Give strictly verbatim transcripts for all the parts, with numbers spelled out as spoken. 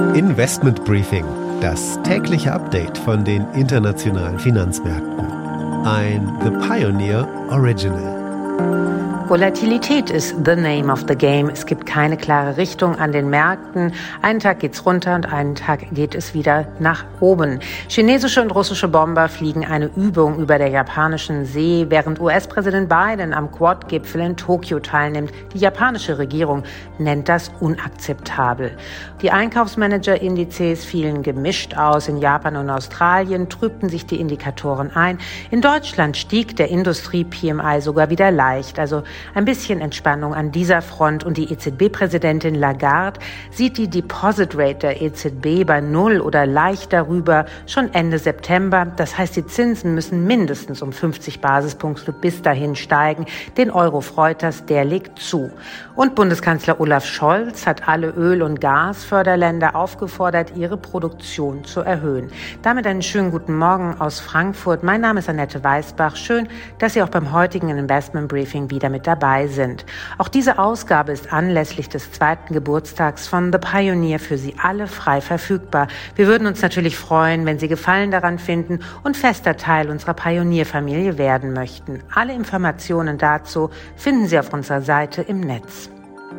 Investment Briefing, das tägliche Update von den internationalen Finanzmärkten. Ein The Pioneer Original. Volatilität ist the name of the game. Es gibt keine klare Richtung an den Märkten. Einen Tag geht's runter und einen Tag geht es wieder nach oben. Chinesische und russische Bomber fliegen eine Übung über der japanischen See, während U S-Präsident Biden am Quad-Gipfel in Tokio teilnimmt. Die japanische Regierung nennt das unakzeptabel. Die Einkaufsmanager-Indizes fielen gemischt aus. In Japan und Australien trübten sich die Indikatoren ein. In Deutschland stieg der Industrie-P M I sogar wieder leicht. Also ein bisschen Entspannung an dieser Front, und die E Z B-Präsidentin Lagarde sieht die Deposit Rate der E Z B bei null oder leicht darüber schon Ende September. Das heißt, die Zinsen müssen mindestens um fünfzig Basispunkte bis dahin steigen. Den Euro freut das, der legt zu. Und Bundeskanzler Olaf Scholz hat alle Öl- und Gasförderländer aufgefordert, ihre Produktion zu erhöhen. Damit einen schönen guten Morgen aus Frankfurt. Mein Name ist Annette Weißbach. Schön, dass Sie auch beim heutigen Investment Briefing wieder mit dabei sind. Auch diese Ausgabe ist anlässlich des zweiten Geburtstags von The Pioneer für Sie alle frei verfügbar. Wir würden uns natürlich freuen, wenn Sie Gefallen daran finden und fester Teil unserer Pionierfamilie werden möchten. Alle Informationen dazu finden Sie auf unserer Seite im Netz.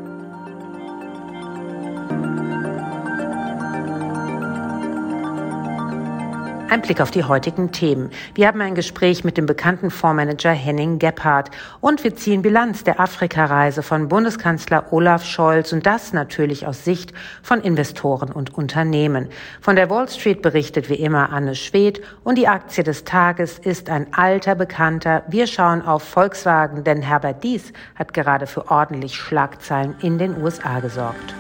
Ein Blick auf die heutigen Themen. Wir haben ein Gespräch mit dem bekannten Fondsmanager Henning Gebhardt und wir ziehen Bilanz der Afrikareise von Bundeskanzler Olaf Scholz, und das natürlich aus Sicht von Investoren und Unternehmen. Von der Wall Street berichtet wie immer Anne Schwedt, und die Aktie des Tages ist ein alter Bekannter. Wir schauen auf Volkswagen, denn Herbert Diess hat gerade für ordentlich Schlagzeilen in den U S A gesorgt.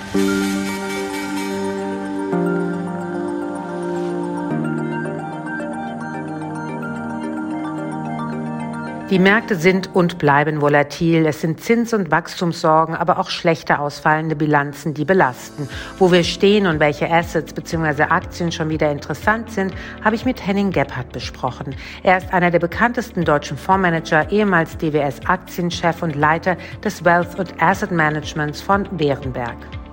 Die Märkte sind und bleiben volatil. Es sind Zins- und Wachstumssorgen, aber auch schlechter ausfallende Bilanzen, die belasten. Wo wir stehen und welche Assets bzw. Aktien schon wieder interessant sind, habe ich mit Henning Gebhardt besprochen. Er ist einer der bekanntesten deutschen Fondsmanager, ehemals D W S-Aktienchef und Leiter des Wealth und Asset Managements von Berenberg.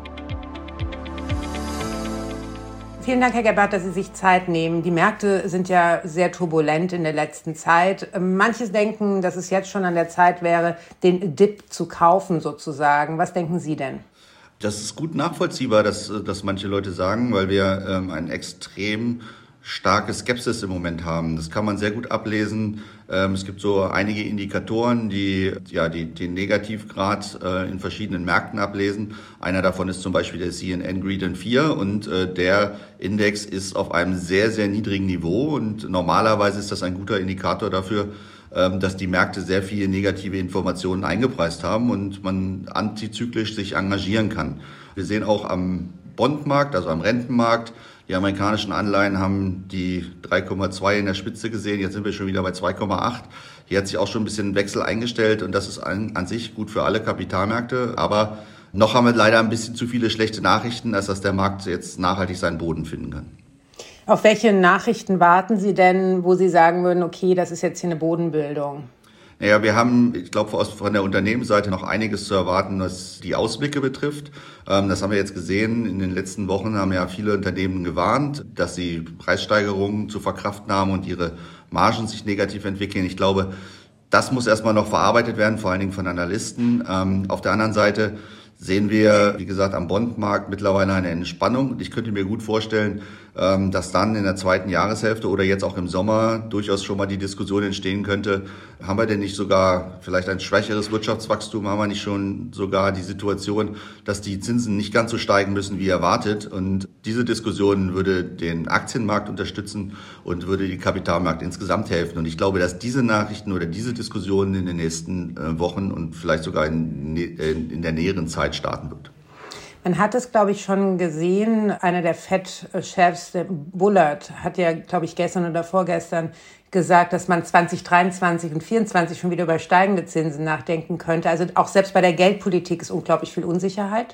Vielen Dank, Herr Gebhardt, dass Sie sich Zeit nehmen. Die Märkte sind ja sehr turbulent in der letzten Zeit. Manche denken, dass es jetzt schon an der Zeit wäre, den Dip zu kaufen sozusagen. Was denken Sie denn? Das ist gut nachvollziehbar, dass, dass manche Leute sagen, weil wir ähm, einen extrem starke Skepsis im Moment haben. Das kann man sehr gut ablesen. Ähm, es gibt so einige Indikatoren, die ja die, den Negativgrad äh, in verschiedenen Märkten ablesen. Einer davon ist zum Beispiel der C N N Greedon vier, und äh, der Index ist auf einem sehr, sehr niedrigen Niveau, und normalerweise ist das ein guter Indikator dafür, ähm, dass die Märkte sehr viele negative Informationen eingepreist haben und man antizyklisch sich engagieren kann. Wir sehen auch am Bondmarkt, also am Rentenmarkt, die amerikanischen Anleihen haben die drei Komma zwei in der Spitze gesehen. Jetzt sind wir schon wieder bei zwei Komma acht. Hier hat sich auch schon ein bisschen Wechsel eingestellt, und das ist an, an sich gut für alle Kapitalmärkte. Aber noch haben wir leider ein bisschen zu viele schlechte Nachrichten, als dass der Markt jetzt nachhaltig seinen Boden finden kann. Auf welche Nachrichten warten Sie denn, wo Sie sagen würden, okay, das ist jetzt hier eine Bodenbildung? Naja, wir haben, ich glaube, von der Unternehmensseite noch einiges zu erwarten, was die Ausblicke betrifft. Das haben wir jetzt gesehen. In den letzten Wochen haben ja viele Unternehmen gewarnt, dass sie Preissteigerungen zu verkraften haben und ihre Margen sich negativ entwickeln. Ich glaube, das muss erstmal noch verarbeitet werden, vor allen Dingen von Analysten. Auf der anderen Seite sehen wir, wie gesagt, am Bondmarkt mittlerweile eine Entspannung. Und ich könnte mir gut vorstellen, dass dann in der zweiten Jahreshälfte oder jetzt auch im Sommer durchaus schon mal die Diskussion entstehen könnte, haben wir denn nicht sogar vielleicht ein schwächeres Wirtschaftswachstum, haben wir nicht schon sogar die Situation, dass die Zinsen nicht ganz so steigen müssen wie erwartet. Und diese Diskussion würde den Aktienmarkt unterstützen und würde den Kapitalmarkt insgesamt helfen. Und ich glaube, dass diese Nachrichten oder diese Diskussionen in den nächsten Wochen und vielleicht sogar in, in der näheren Zeit starten wird. Man hat es, glaube ich, schon gesehen. Einer der Fed-Chefs, der Bullard, hat ja, glaube ich, gestern oder vorgestern gesagt, dass man zwanzig dreiundzwanzig und vierundzwanzig schon wieder über steigende Zinsen nachdenken könnte. Also auch selbst bei der Geldpolitik ist unglaublich viel Unsicherheit.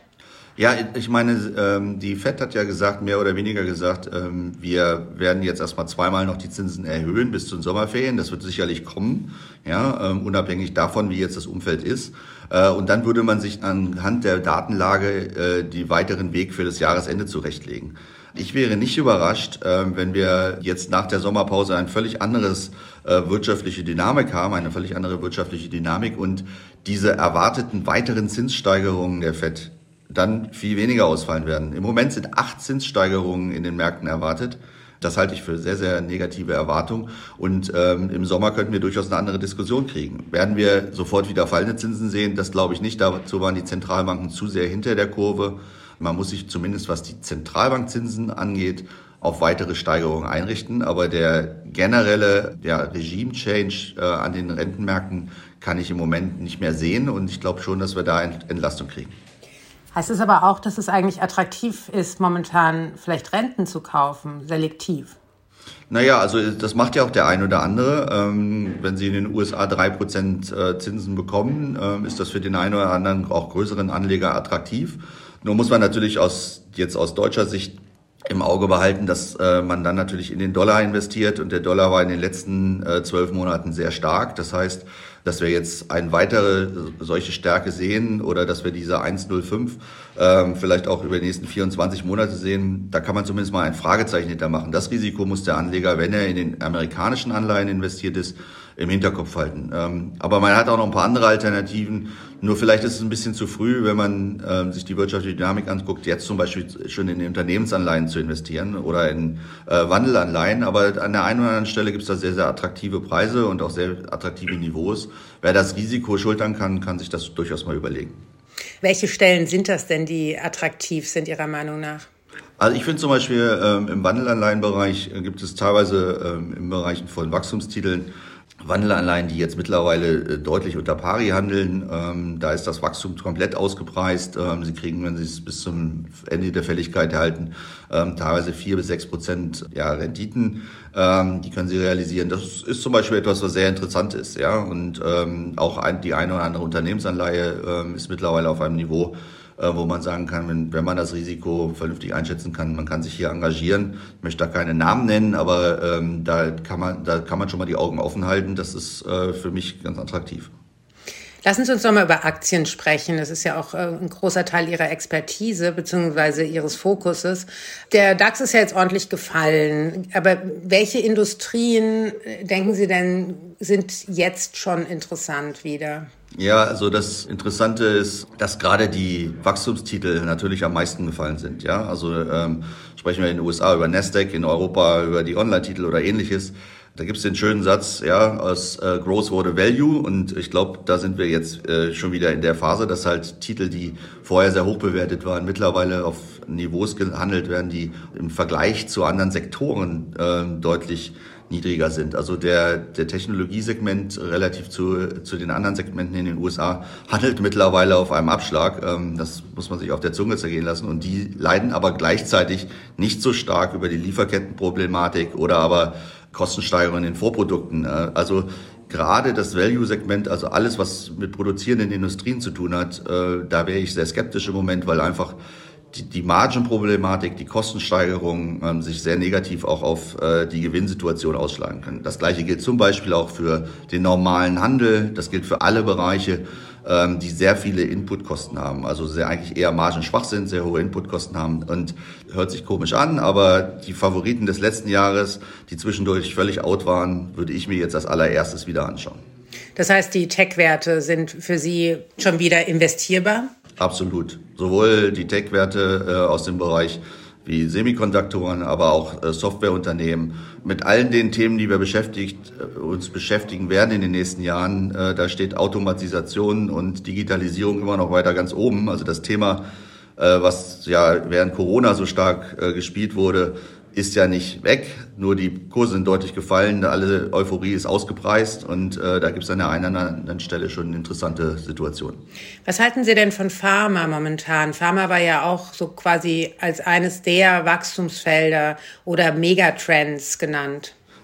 Ja, ich meine, die Fed hat ja gesagt, mehr oder weniger gesagt, wir werden jetzt erstmal zweimal noch die Zinsen erhöhen bis zu den Sommerferien. Das wird sicherlich kommen, ja, unabhängig davon, wie jetzt das Umfeld ist. Und dann würde man sich anhand der Datenlage die weiteren Weg für das Jahresende zurechtlegen. Ich wäre nicht überrascht, wenn wir jetzt nach der Sommerpause ein völlig anderes wirtschaftliche Dynamik haben, eine völlig andere wirtschaftliche Dynamik und diese erwarteten weiteren Zinssteigerungen der Fed dann viel weniger ausfallen werden. Im Moment sind acht Zinssteigerungen in den Märkten erwartet. Das halte ich für sehr, sehr negative Erwartung. Und ähm, im Sommer könnten wir durchaus eine andere Diskussion kriegen. Werden wir sofort wieder fallende Zinsen sehen? Das glaube ich nicht. Dazu waren die Zentralbanken zu sehr hinter der Kurve. Man muss sich zumindest, was die Zentralbankzinsen angeht, auf weitere Steigerungen einrichten. Aber der generelle ja, Regime-Change äh, an den Rentenmärkten kann ich im Moment nicht mehr sehen. Und ich glaube schon, dass wir da Entlastung kriegen. Heißt es aber auch, dass es eigentlich attraktiv ist, momentan vielleicht Renten zu kaufen, selektiv? Naja, also das macht ja auch der ein oder andere. Ähm, wenn Sie in den U S A drei Prozent Zinsen bekommen, ähm, ist das für den einen oder anderen auch größeren Anleger attraktiv. Nur muss man natürlich aus jetzt aus deutscher Sicht im Auge behalten, dass äh, man dann natürlich in den Dollar investiert und der Dollar war in den letzten äh, zwölf Monaten sehr stark. Das heißt, dass wir jetzt eine weitere solche Stärke sehen oder dass wir diese eins Komma null fünf ähm, vielleicht auch über die nächsten vierundzwanzig Monate sehen, da kann man zumindest mal ein Fragezeichen hintermachen. Das Risiko muss der Anleger, wenn er in den amerikanischen Anleihen investiert ist, im Hinterkopf halten. Ähm, aber man hat auch noch ein paar andere Alternativen. Nur vielleicht ist es ein bisschen zu früh, wenn man ähm, sich die wirtschaftliche Dynamik anguckt, jetzt zum Beispiel schon in Unternehmensanleihen zu investieren oder in äh, Wandelanleihen. Aber an der einen oder anderen Stelle gibt es da sehr, sehr attraktive Preise und auch sehr attraktive Niveaus. Wer das Risiko schultern kann, kann sich das durchaus mal überlegen. Welche Stellen sind das denn, die attraktiv sind Ihrer Meinung nach? Also ich finde zum Beispiel ähm, im Wandelanleihenbereich äh, gibt es teilweise ähm, im Bereich von Wachstumstiteln Wandelanleihen, die jetzt mittlerweile äh, deutlich unter pari handeln. Ähm, da ist das Wachstum komplett ausgepreist. Ähm, Sie kriegen, wenn Sie es bis zum Ende der Fälligkeit erhalten, ähm, teilweise vier bis sechs Prozent ja, Renditen. Ähm, die können Sie realisieren. Das ist zum Beispiel etwas, was sehr interessant ist. Ja, und ähm, auch ein, die eine oder andere Unternehmensanleihe ähm, ist mittlerweile auf einem Niveau, wo man sagen kann, wenn, wenn man das Risiko vernünftig einschätzen kann, man kann sich hier engagieren. Ich möchte da keine Namen nennen, aber ähm, da kann man, da kann man schon mal die Augen offen halten. Das ist äh, für mich ganz attraktiv. Lassen Sie uns noch mal über Aktien sprechen. Das ist ja auch ein großer Teil Ihrer Expertise bzw. Ihres Fokuses. Der DAX ist ja jetzt ordentlich gefallen. Aber welche Industrien, denken Sie denn, sind jetzt schon interessant wieder? Ja, also das Interessante ist, dass gerade die Wachstumstitel natürlich am meisten gefallen sind. Ja, also ähm, sprechen wir in den U S A über Nasdaq, in Europa über die Online-Titel oder ähnliches. Da gibt's den schönen Satz, ja, aus äh, Growth wurde Value, und ich glaube, da sind wir jetzt äh, schon wieder in der Phase, dass halt Titel, die vorher sehr hoch bewertet waren, mittlerweile auf Niveaus gehandelt werden, die im Vergleich zu anderen Sektoren äh, deutlich niedriger sind. Also der der Technologiesegment relativ zu zu den anderen Segmenten in den U S A handelt mittlerweile auf einem Abschlag. Ähm, das muss man sich auf der Zunge zergehen lassen. Und die leiden aber gleichzeitig nicht so stark über die Lieferkettenproblematik oder aber Kostensteigerungen in den Vorprodukten. Also gerade das Value-Segment, also alles, was mit produzierenden Industrien zu tun hat, da wäre ich sehr skeptisch im Moment, weil einfach die, die Margenproblematik, die Kostensteigerungen ähm, sich sehr negativ auch auf äh, die Gewinnsituation ausschlagen können. Das Gleiche gilt zum Beispiel auch für den normalen Handel. Das gilt für alle Bereiche, ähm, die sehr viele Inputkosten haben. Also sehr eigentlich eher margenschwach sind, sehr hohe Inputkosten haben. Und hört sich komisch an, aber die Favoriten des letzten Jahres, die zwischendurch völlig out waren, würde ich mir jetzt als allererstes wieder anschauen. Das heißt, die Tech-Werte sind für Sie schon wieder investierbar? Absolut. Sowohl die Tech-Werte äh, aus dem Bereich wie Semikonduktoren, aber auch äh, Softwareunternehmen. Mit allen den Themen, die wir beschäftigt, äh, uns beschäftigen werden in den nächsten Jahren, äh, da steht Automatisation und Digitalisierung immer noch weiter ganz oben. Also das Thema, äh, was ja während Corona so stark äh, gespielt wurde, ist ja nicht weg, nur die Kurse sind deutlich gefallen, alle Euphorie ist ausgepreist und äh, da gibt es an der einen oder anderen Stelle schon eine interessante Situation. Was halten Sie denn von Pharma momentan? Pharma war ja auch so quasi als eines der Wachstumsfelder oder Megatrends genannt.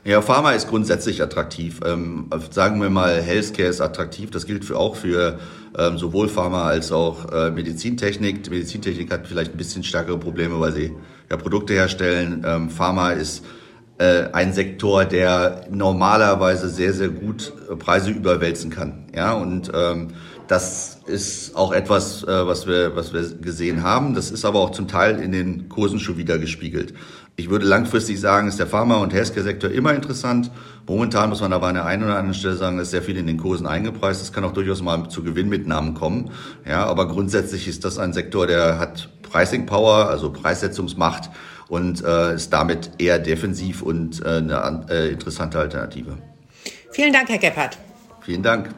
Ja, Pharma ist grundsätzlich attraktiv. Ähm, sagen wir mal, Healthcare ist attraktiv. Das gilt für, auch für ähm, sowohl Pharma als auch äh, Medizintechnik. Die Medizintechnik hat vielleicht ein bisschen stärkere Probleme, weil sie ja Produkte herstellen. Ähm, Pharma ist äh, ein Sektor, der normalerweise sehr, sehr gut äh, Preise überwälzen kann. Ja, und ähm, das ist auch etwas, äh, was wir, was wir gesehen haben. Das ist aber auch zum Teil in den Kursen schon wieder gespiegelt. Ich würde langfristig sagen, ist der Pharma- und Healthcare-Sektor immer interessant. Momentan muss man aber an der einen oder anderen Stelle sagen, ist sehr viel in den Kursen eingepreist. Das kann auch durchaus mal zu Gewinnmitnahmen kommen. Ja, aber grundsätzlich ist das ein Sektor, der hat Pricing Power, also Preissetzungsmacht und äh, ist damit eher defensiv und äh, eine äh, interessante Alternative. Vielen Dank, Herr Gebhardt. Vielen Dank.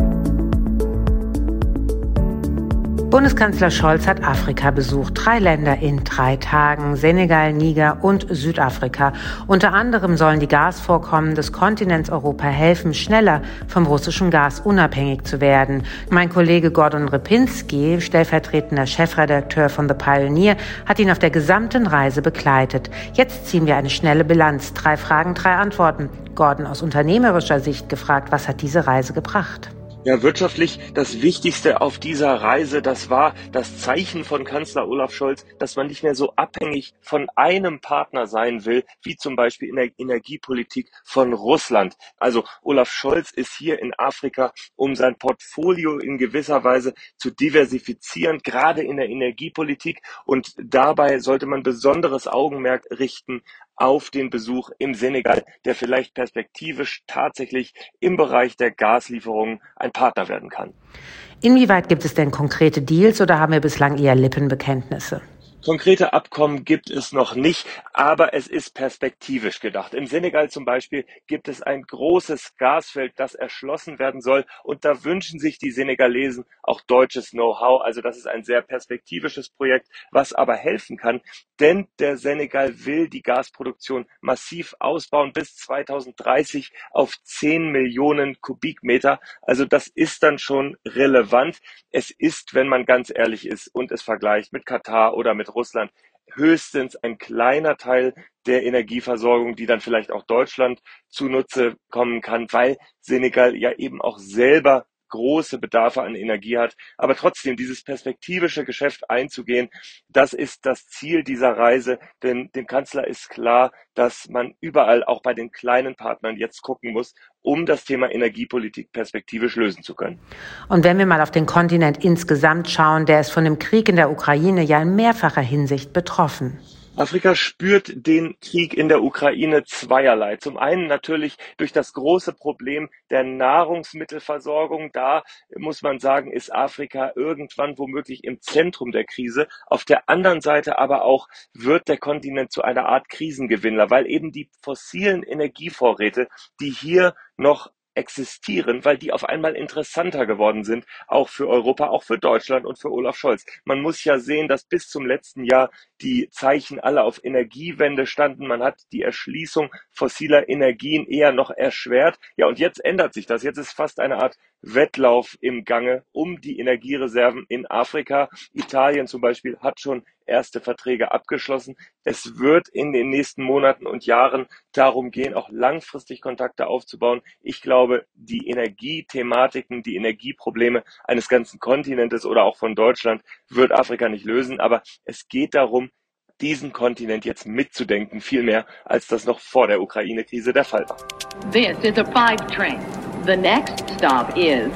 Bundeskanzler Scholz hat Afrika besucht. Drei Länder in drei Tagen: Senegal, Niger und Südafrika. Unter anderem sollen die Gasvorkommen des Kontinents Europa helfen, schneller vom russischen Gas unabhängig zu werden. Mein Kollege Gordon Ripinski, stellvertretender Chefredakteur von The Pioneer, hat ihn auf der gesamten Reise begleitet. Jetzt ziehen wir eine schnelle Bilanz. Drei Fragen, drei Antworten. Gordon, aus unternehmerischer Sicht gefragt, was hat diese Reise gebracht? Ja, wirtschaftlich das Wichtigste auf dieser Reise, das war das Zeichen von Kanzler Olaf Scholz, dass man nicht mehr so abhängig von einem Partner sein will, wie zum Beispiel in der Energiepolitik von Russland. Also Olaf Scholz ist hier in Afrika, um sein Portfolio in gewisser Weise zu diversifizieren, gerade in der Energiepolitik. Und dabei sollte man besonderes Augenmerk richten auf den Besuch im Senegal, der vielleicht perspektivisch tatsächlich im Bereich der Gaslieferungen ein Partner werden kann. Inwieweit gibt es denn konkrete Deals oder haben wir bislang eher Lippenbekenntnisse? Konkrete Abkommen gibt es noch nicht, aber es ist perspektivisch gedacht. Im Senegal zum Beispiel gibt es ein großes Gasfeld, das erschlossen werden soll. Und da wünschen sich die Senegalesen auch deutsches Know-how. Also das ist ein sehr perspektivisches Projekt, was aber helfen kann. Denn der Senegal will die Gasproduktion massiv ausbauen bis zweitausenddreißig auf zehn Millionen Kubikmeter. Also das ist dann schon relevant. Es ist, wenn man ganz ehrlich ist und es vergleicht mit Katar oder mit Russland, höchstens ein kleiner Teil der Energieversorgung, die dann vielleicht auch Deutschland zunutze kommen kann, weil Senegal ja eben auch selber große Bedarfe an Energie hat. Aber trotzdem, dieses perspektivische Geschäft einzugehen, das ist das Ziel dieser Reise. Denn dem Kanzler ist klar, dass man überall, auch bei den kleinen Partnern, jetzt gucken muss, um das Thema Energiepolitik perspektivisch lösen zu können. Und wenn wir mal auf den Kontinent insgesamt schauen, der ist von dem Krieg in der Ukraine ja in mehrfacher Hinsicht betroffen. Afrika spürt den Krieg in der Ukraine zweierlei. Zum einen natürlich durch das große Problem der Nahrungsmittelversorgung. Da muss man sagen, ist Afrika irgendwann womöglich im Zentrum der Krise. Auf der anderen Seite aber auch wird der Kontinent zu einer Art Krisengewinner, weil eben die fossilen Energievorräte, die hier noch existieren, weil die auf einmal interessanter geworden sind, auch für Europa, auch für Deutschland und für Olaf Scholz. Man muss ja sehen, dass bis zum letzten Jahr die Zeichen alle auf Energiewende standen. Man hat die Erschließung fossiler Energien eher noch erschwert. Ja, und jetzt ändert sich das. Jetzt ist fast eine Art Wettlauf im Gange um die Energiereserven in Afrika. Italien zum Beispiel hat schon erste Verträge abgeschlossen. Es wird in den nächsten Monaten und Jahren darum gehen, auch langfristig Kontakte aufzubauen. Ich glaube, die Energiethematiken, die Energieprobleme eines ganzen Kontinentes oder auch von Deutschland wird Afrika nicht lösen. Aber es geht darum, diesen Kontinent jetzt mitzudenken, viel mehr, als das noch vor der Ukraine-Krise der Fall war. This is a five train. The next stop is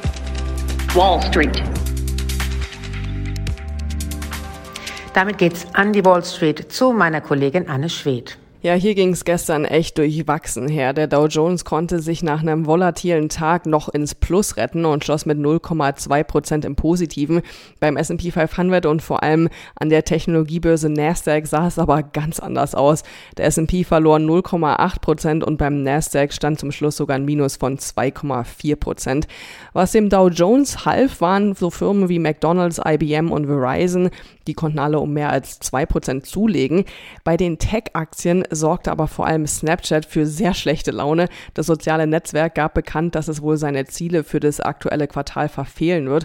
Wall Street. Damit geht's an die Wall Street zu meiner Kollegin Anne Schwedt. Ja, hier ging es gestern echt durchwachsen her. Der Dow Jones konnte sich nach einem volatilen Tag noch ins Plus retten und schloss mit null Komma zwei Prozent im Positiven. Beim S and P fünfhundert und vor allem an der Technologiebörse Nasdaq sah es aber ganz anders aus. Der S and P verlor null Komma acht Prozent und beim Nasdaq stand zum Schluss sogar ein Minus von zwei Komma vier Prozent. Was dem Dow Jones half, waren so Firmen wie McDonald's, I B M und Verizon. Die konnten alle um mehr als zwei Prozent zulegen. Bei den Tech-Aktien sorgte aber vor allem Snapchat für sehr schlechte Laune. Das soziale Netzwerk gab bekannt, dass es wohl seine Ziele für das aktuelle Quartal verfehlen wird.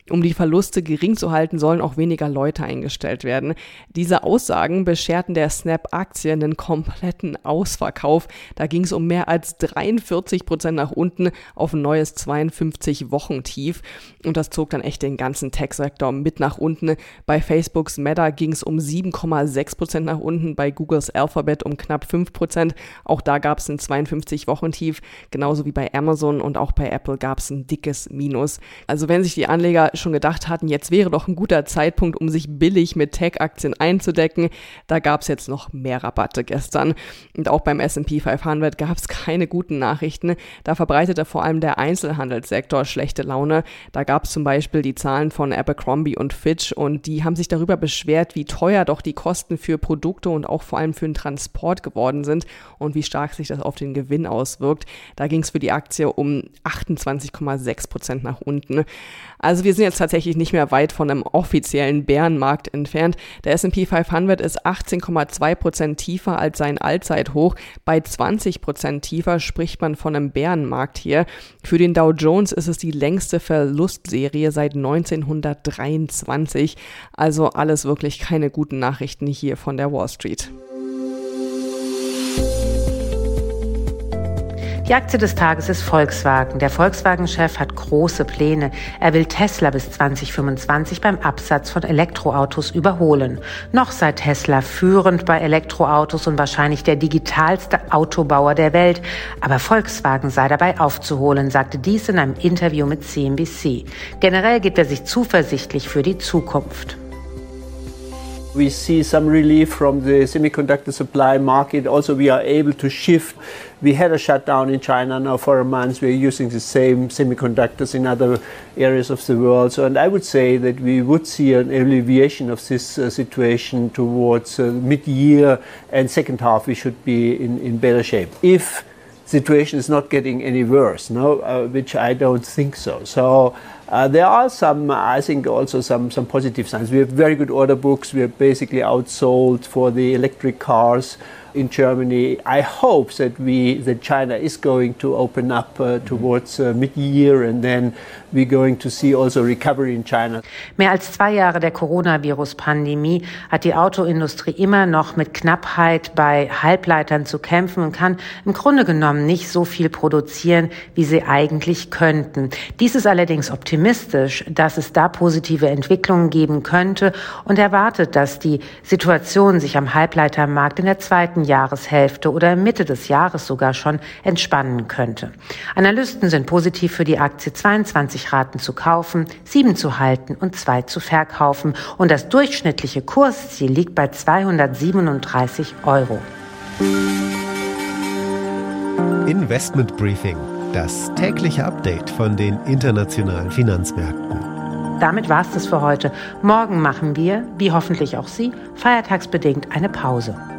Um die Verluste gering zu halten, sollen auch weniger Leute eingestellt werden. Diese Aussagen bescherten der Snap-Aktie einen kompletten Ausverkauf. Da ging es um mehr als dreiundvierzig Prozent nach unten auf ein neues zweiundfünfzig-Wochen-Tief. Und das zog dann echt den ganzen Tech-Sektor mit nach unten. Bei Facebooks Meta ging es um sieben Komma sechs Prozent nach unten, bei Googles Alphabet um knapp fünf Prozent. Auch da gab es ein zweiundfünfzig-Wochen-Tief, genauso wie bei Amazon, und auch bei Apple gab es ein dickes Minus. Also wenn sich die Anleger schon gedacht hatten, jetzt wäre doch ein guter Zeitpunkt, um sich billig mit Tech-Aktien einzudecken, da gab es jetzt noch mehr Rabatte gestern. Und auch beim S and P fünfhundert gab es keine guten Nachrichten. Da verbreitete vor allem der Einzelhandelssektor schlechte Laune. Da gab es zum Beispiel die Zahlen von Abercrombie und Fitch und die haben sich darüber beschwert, wie teuer doch die Kosten für Produkte und auch vor allem für den Transport geworden sind und wie stark sich das auf den Gewinn auswirkt. Da ging es für die Aktie um achtundzwanzig Komma sechs Prozent nach unten. Also wir sind jetzt tatsächlich nicht mehr weit von einem offiziellen Bärenmarkt entfernt. Der S and P fünfhundert ist achtzehn Komma zwei Prozent tiefer als sein Allzeithoch. Bei zwanzig Prozent tiefer spricht man von einem Bärenmarkt hier. Für den Dow Jones ist es die längste Verlustserie seit neunzehnhundertdreiundzwanzig. Also alles wirklich keine guten Nachrichten hier von der Wall Street. Die Aktie des Tages ist Volkswagen. Der Volkswagen-Chef hat große Pläne. Er will Tesla bis zwanzig fünfundzwanzig beim Absatz von Elektroautos überholen. Noch sei Tesla führend bei Elektroautos und wahrscheinlich der digitalste Autobauer der Welt. Aber Volkswagen sei dabei aufzuholen, sagte dies in einem Interview mit C N B C. Generell gibt er sich zuversichtlich für die Zukunft. We see some relief from the semiconductor supply market. Also, we are able to shift. We had a shutdown in China now for a month. We're using the same semiconductors in other areas of the world. So, and I would say that we would see an alleviation of this uh, situation towards uh, mid-year and second half. We should be in, in better shape. If situation is not getting any worse, no, uh, which I don't think so. So uh, there are some, I think, also some some positive signs. We have very good order books. We are basically outsold for the electric cars in Germany. I hope that we that China is going to open up uh, towards uh, mid-year, and then we're going to see also recovery in China. Mehr als zwei Jahre der Coronavirus-Pandemie hat die Autoindustrie immer noch mit Knappheit bei Halbleitern zu kämpfen und kann im Grunde genommen nicht so viel produzieren, wie sie eigentlich könnten. Dies ist allerdings optimistisch, dass es da positive Entwicklungen geben könnte und erwartet, dass die Situation sich am Halbleitermarkt in der zweiten Jahreshälfte oder Mitte des Jahres sogar schon entspannen könnte. Analysten sind positiv für die Aktie, zweiundzwanzig Raten zu kaufen, sieben zu halten und zwei zu verkaufen. Und das durchschnittliche Kursziel liegt bei zweihundertsiebenunddreißig Euro. Investment Briefing, das tägliche Update von den internationalen Finanzmärkten. Damit war es das für heute. Morgen machen wir, wie hoffentlich auch Sie, feiertagsbedingt eine Pause.